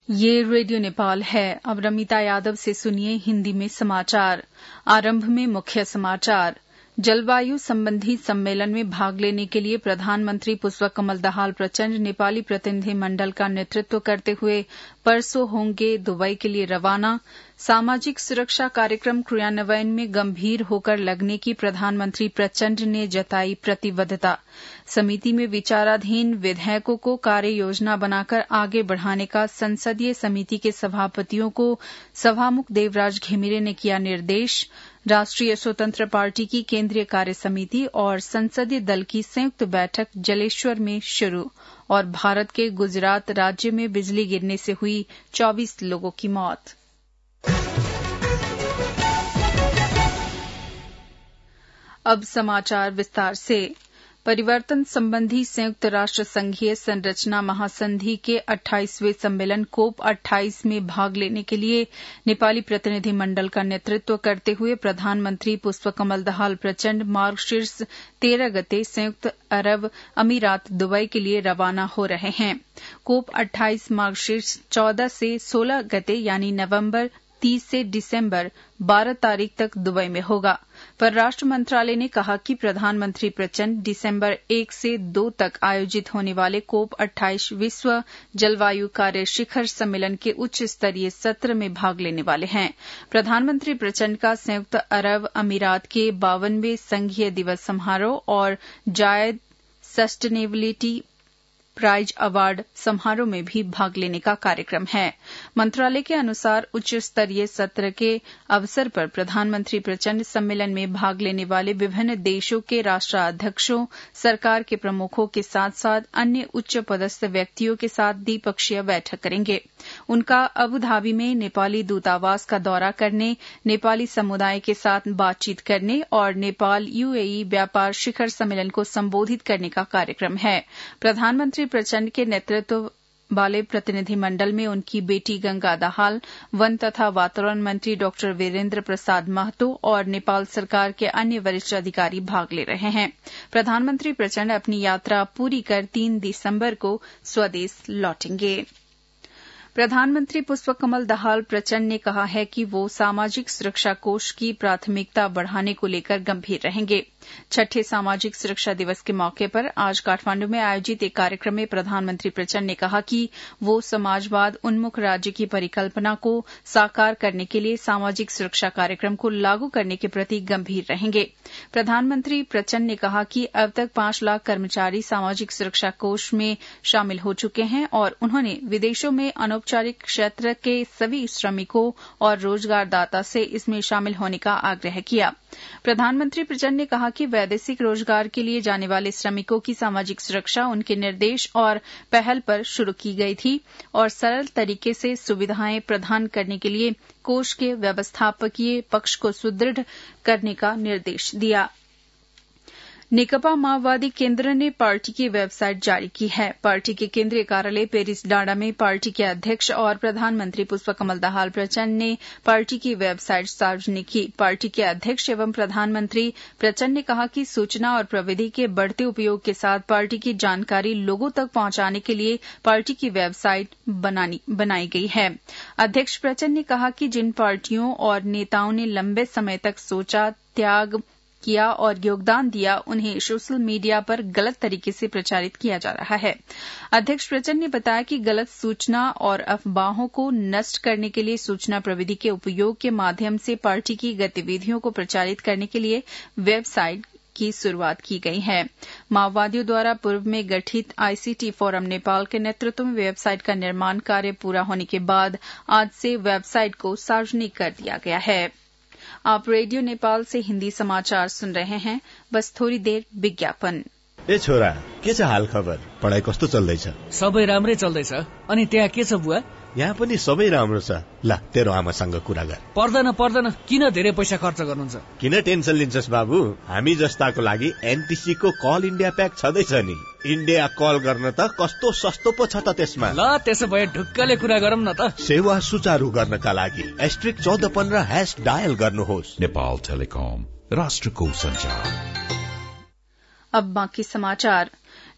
ये रेडियो नेपाल है। अब रमिता यादव से सुनिए हिंदी में समाचार। आरंभ में मुख्य समाचार। जलवायु संबंधी सम्मेलन में भाग लेने के लिए प्रधानमंत्री पुष्पकमल दाहाल प्रचण्ड नेपाली प्रतिनिधि मंडल का नेतृत्व करते हुए परसों होंगे दुबई के लिए रवाना। सामाजिक सुरक्षा कार्यक्रम क्रियान्वयन में गंभीर होकर लगने की प्रधानमंत्री प्रचण्ड ने जताई प्रतिबद्धता। समिति में विचाराधीन विधेयकों को कार्य योजना बनाकर आगे बढ़ाने का संसदीय समिति के सभापतियों को सभामुख देवराज घिमिरे ने किया निर्देश। राष्ट्रीय स्वतंत्र पार्टी की केंद्रीय कार्य समिति और संसदीय दल की संयुक्त बैठक जलेश्वर में शुरू। और भारत के गुजरात राज्य में बिजली गिरने से हुई 24 लोगों की मौत। अब समाचार विस्तार से। परिवर्तन संबंधी संयुक्त राष्ट्र संघीय संरचना महासंधि के 28वें सम्मेलन कोप 28 में भाग लेने के लिए नेपाली प्रतिनिधि मंडल का नेतृत्व करते हुए प्रधानमंत्री पुष्पकमल दाहाल प्रचण्ड मार्गशीर्ष 13 गते संयुक्त अरब अमीरात दुबई के लिए रवाना हो रहे हैं। कोप 28 मार्गशीर्ष 14 से 16 गते यानी नवंबर 30 से दिसंबर 12 तारीख तक दुबई में होगा। परराष्ट्र मंत्रालय ने कहा कि प्रधानमंत्री प्रचण्ड दिसंबर 1 से 2 तक आयोजित होने वाले कोप 28 विश्व जलवायु कार्य शिखर सम्मेलन के उच्च स्तरीय सत्र में भाग लेने वाले हैं। प्रधानमंत्री प्रचण्ड का संयुक्त अरब अमीरात के 52वें संघीय दिवस समारोह और जायद सस्टेनेबिलिटी प्राइज अवार्ड समारोह में भी भाग लेने का कार्यक्रम है। मंत्रालय के अनुसार उच्च स्तरीय सत्र के अवसर पर प्रधानमंत्री प्रचण्ड सम्मेलन में भाग लेने वाले विभिन्न देशों के राष्ट्राध्यक्षों, सरकार के प्रमुखों के साथ साथ अन्य उच्च पदस्थ व्यक्तियों के साथ द्विपक्षीय बैठक करेंगे। उनका अबुधाबी में नेपाली दूतावास का दौरा करने, नेपाली समुदाय के साथ बातचीत करने और नेपाल यूएई व्यापार शिखर सम्मेलन को संबोधित करने का कार्यक्रम है। प्रधानमंत्री प्रचण्ड के नेतृत्व वाले प्रतिनिधि मंडल में उनकी बेटी गंगा दाहाल, वन तथा वातावरण मंत्री डॉ वीरेन्द्र प्रसाद महतो और नेपाल सरकार के अन्य वरिष्ठ अधिकारी भाग ले रहे हैं। प्रधानमंत्री प्रचण्ड अपनी यात्रा पूरी कर 3 दिसंबर को स्वदेश लौटेंगे। प्रधानमंत्री पुष्पकमल दाहाल प्रचण्ड ने कहा है कि वो सामाजिक सुरक्षा कोष की प्राथमिकता बढ़ाने को लेकर गंभीर रहेंगे। 6ठे सामाजिक सुरक्षा दिवस के मौके पर आज काठमांडू में आयोजित एक कार्यक्रम में प्रधानमंत्री प्रचण्ड ने कहा कि वो समाजवाद उन्मुख राज्य की परिकल्पना को साकार करने के लिए सामाजिक सुरक्षा कार्यक्रम को लागू करने के प्रति गंभीर रहेंगे। प्रधानमंत्री प्रचण्ड ने कहा कि अब तक 5 लाख कर्मचारी सामाजिक सुरक्षा कोष में शामिल हो चुके हैं और उन्होंने विदेशों में औपचारिक क्षेत्र के सभी श्रमिकों और रोजगारदाता से इसमें शामिल होने का आग्रह किया। प्रधानमंत्री प्रचण्ड ने कहा कि वैदेशिक रोजगार के लिए जाने वाले श्रमिकों की सामाजिक सुरक्षा उनके निर्देश और पहल पर शुरू की गई थी और सरल तरीके से सुविधाएं प्रदान करने के लिए कोष के व्यवस्थापकीय पक्ष को सुदृढ़ करने का निर्देश दिया। नेकपा माओवादी केन्द्र ने पार्टी की वेबसाइट जारी की है। पार्टी के केंद्रीय कार्यालय पेरिस डाँडा में पार्टी के अध्यक्ष और प्रधानमंत्री पुष्पकमल दाहाल प्रचण्ड ने पार्टी की वेबसाइट सार्वजनिक की। पार्टी के अध्यक्ष एवं प्रधानमंत्री प्रचण्ड ने कहा कि सूचना और प्रविधि के बढ़ते उपयोग के साथ पार्टी की जानकारी लोगों तक पहुंचाने के लिए पार्टी की वेबसाइट बनाई गई है। अध्यक्ष प्रचण्ड ने कहा कि जिन पार्टियों और नेताओं ने लंबे समय तक सोचा, त्याग किया और योगदान दिया, उन्हें सोशल मीडिया पर गलत तरीके से प्रचारित किया जा रहा है। अध्यक्ष प्रचण्ड ने बताया कि गलत सूचना और अफवाहों को नष्ट करने के लिए सूचना प्रविधि के उपयोग के माध्यम से पार्टी की गतिविधियों को प्रचारित करने के लिए वेबसाइट की शुरुआत की गई है। माओवादियों द्वारा पूर्व में गठित आईसीटी फोरम नेपाल के नेतृत्व में वेबसाइट का निर्माण कार्य पूरा होने के बाद आज से वेबसाइट को सार्वजनिक कर दिया गया है। आप रेडियो नेपाल से हिन्दी समाचार सुन रहे हैं। बस थोड़ी देर विज्ञापन। ए छोरा, के छ हाल खबर? पढाइ कस्तो चल्दैछ? सबै राम्रै चल्दैछ। अनि त्यहाँ के छ बुवा? यहाँ पनि सबै राम्रो छ। ल, तेरो आमासँग कुरा गर। पर्दैन, किन धेरै पैसा खर्च गर्नुहुन्छ? किन टेन्सन लिन्छस् बाबु? हामी जस्ताको लागि एनटीसी को कल इन्डिया प्याक छदैछ नि। इन्डिया कल गर्न त कस्तो सस्तो पो छ त त्यसमा। ल, त्यसो भए ढुक्कले कुरा गरौँ न त। सेवा सुचारू गर्नका लागि *1415# डायल गर्नुहोस्। नेपाल टेलिकम, राष्ट्रको संचार। अब बाकी समाचार।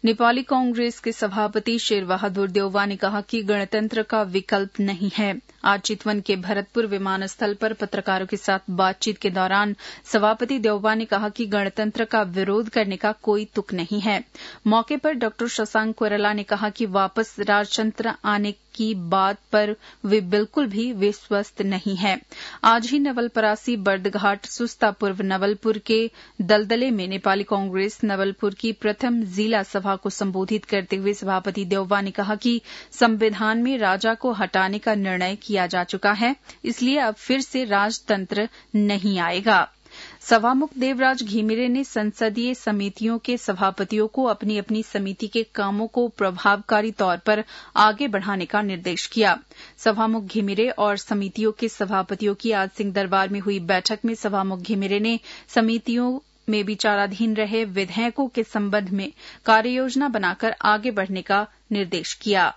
नेपाली कांग्रेस के सभापति शेरबहादुर देउवा ने कहा कि गणतंत्र का विकल्प नहीं है। आज चितवन के भरतपुर विमानस्थल पर पत्रकारों के साथ बातचीत के दौरान सभापति देउवा ने कहा कि गणतंत्र का विरोध करने का कोई तुक नहीं है। मौके पर डॉ शशांक कोइराला ने कहा कि वापस राजतंत्र आने की बात पर वे बिल्कुल भी विश्वस्त नहीं है। आज ही नवलपरासी, बर्दघाट, सुस्ता पूर्व नवलपुर के दलदले में नेपाली कांग्रेस नवलपुर की प्रथम जिला सभा को संबोधित करते हुए सभापति देउवा ने कहा कि संविधान में राजा को हटाने का निर्णय किया जा चुका है, इसलिए अब फिर से राजतंत्र नहीं आएगा। सभामुख देवराज घिमिरे ने संसदीय समितियों के सभापतियों को अपनी अपनी समिति के कामों को प्रभावकारी तौर पर आगे बढ़ाने का निर्देश किया। सभामुख घिमिरे और समितियों के सभापतियों की आज सिंहदरबार में हुई बैठक में सभामुख घिमिरे ने समितियों में विचाराधीन रहे विधेयकों के संबंध में कार्ययोजना बनाकर आगे बढ़ने का निर्देश किया।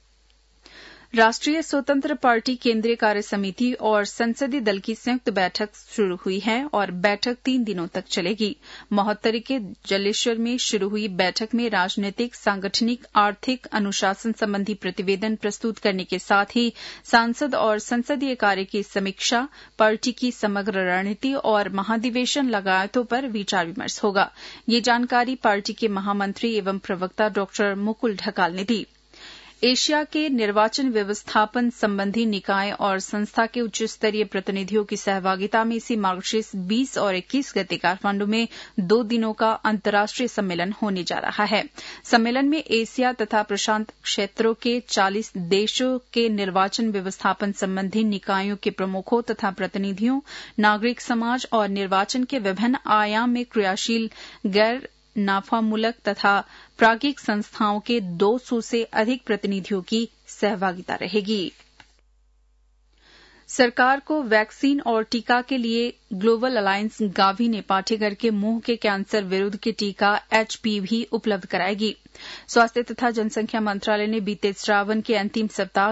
राष्ट्रीय स्वतंत्र पार्टी केंद्रीय कार्य समिति और संसदीय दल की संयुक्त बैठक शुरू हुई है और बैठक 3 दिनों तक चलेगी। महोत्तरी के जलेश्वर में शुरू हुई बैठक में राजनीतिक, सांगठनिक, आर्थिक अनुशासन संबंधी प्रतिवेदन प्रस्तुत करने के साथ ही सांसद और संसदीय कार्य की समीक्षा, पार्टी की समग्र रणनीति और महाधिवेशन लगायतों पर विचार विमर्श होगा। ये जानकारी पार्टी के महामंत्री एवं प्रवक्ता डॉ मुकुल ढकाल ने दी। एशिया के निर्वाचन व्यवस्थापन संबंधी निकाय और संस्था के उच्च स्तरीय प्रतिनिधियों की सहभागिता में इसी मार्गशीर्ष 20 और 21 गते काठमांडू में 2 दिनों का अंतर्राष्ट्रीय सम्मेलन होने जा रहा है। सम्मेलन में एशिया तथा प्रशांत क्षेत्रों के 40 देशों के निर्वाचन व्यवस्थापन संबंधी निकायों के प्रमुखों तथा प्रतिनिधियों, नागरिक समाज और निर्वाचन के विभिन्न आयाम में क्रियाशील गैर नाफामूलक तथा प्राज्ञिक संस्थाओं के 200 से अधिक प्रतिनिधियों की सहभागिता रहेगी। सरकार को वैक्सीन और टीका के लिए ग्लोबल अलायंस गावी ने पाठेघर के मुंह के कैंसर विरुद्ध के टीका HPV उपलब्ध कराएगी। स्वास्थ्य तथा जनसंख्या मंत्रालय ने बीते श्रावण के अंतिम सप्ताह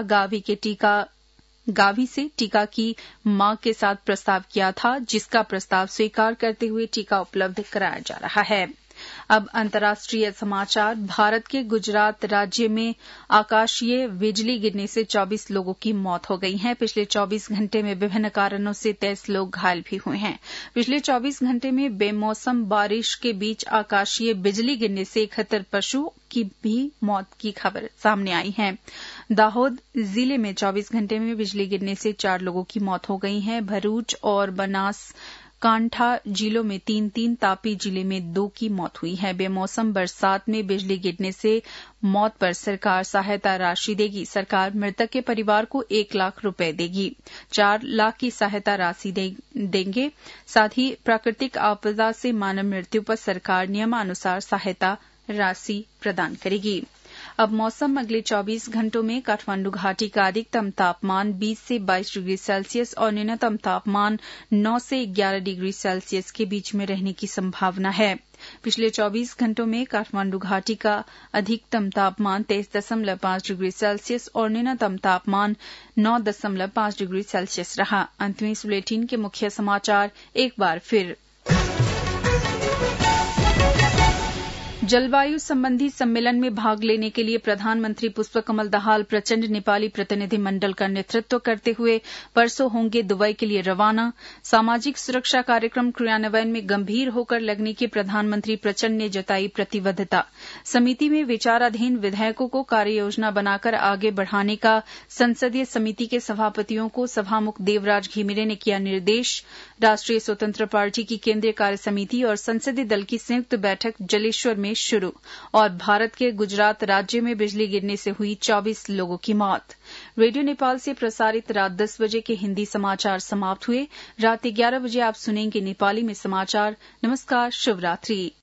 गावी से टीका की मांग के साथ प्रस्ताव किया था, जिसका प्रस्ताव स्वीकार करते हुए टीका उपलब्ध कराया जा रहा है। अब अंतर्राष्ट्रीय समाचार। भारत के गुजरात राज्य में आकाशीय बिजली गिरने से 24 लोगों की मौत हो गई है। पिछले 24 घंटे में विभिन्न कारणों से 23 लोग घायल भी हुए हैं। पिछले 24 घंटे में बेमौसम बारिश के बीच आकाशीय बिजली गिरने से 71 पशुओं की भी मौत की खबर सामने आई है। दाहोद जिले में 24 घंटे में बिजली गिरने से 4 लोगों की मौत हो गई है। भरूच और बनास कांठा जिलों में 3-3, तापी जिले में 2 की मौत हुई है। बेमौसम बरसात में बिजली गिरने से मौत पर सरकार सहायता राशि देगी। सरकार मृतक के परिवार को 1 लाख रुपए देगी। 4 लाख की सहायता राशि देंगे। साथ ही प्राकृतिक आपदा से मानव मृत्यु पर सरकार नियमानुसार सहायता राशि प्रदान करेगी। अब मौसम। अगले 24 घंटों में काठमांडू घाटी का अधिकतम तापमान 20 से 22 डिग्री सेल्सियस और न्यूनतम तापमान 9 से 11 डिग्री सेल्सियस के बीच में रहने की संभावना है। पिछले 24 घंटों में काठमांडू घाटी का अधिकतम तापमान 23.5 डिग्री सेल्सियस और न्यूनतम तापमान 9.5 डिग्री सेल्सियस रहा। अंत में इस बुलेटिन के मुख्य समाचार एक बार फिर। जलवायु संबंधी सम्मेलन में भाग लेने के लिए प्रधानमंत्री पुष्पकमल दाहाल प्रचंड नेपाली प्रतिनिधि मंडल का नेतृत्व करते हुए परसों होंगे दुबई के लिए रवाना। सामाजिक सुरक्षा कार्यक्रम क्रियान्वयन में गंभीर होकर लगने की प्रधानमंत्री प्रचंड ने जताई प्रतिबद्धता। समिति में विचाराधीन विधेयकों को कार्ययोजना बनाकर आगे बढ़ाने का संसदीय समिति के सभापतियों को सभामुख देवराज घिमिरे ने किया निर्देश। राष्ट्रीय स्वतंत्र पार्टी की केंद्रीय कार्य समिति और संसदीय दल की संयुक्त बैठक जलेश्वर में शुरू और भारत के गुजरात राज्य में बिजली गिरने से हुई 24 लोगों की मौत। रेडियो नेपाल से प्रसारित रात 10 बजे के हिंदी समाचार समाप्त हुए। रात 11 बजे आप सुनेंगे नेपाली में समाचार। नमस्कार, शुभ रात्रि।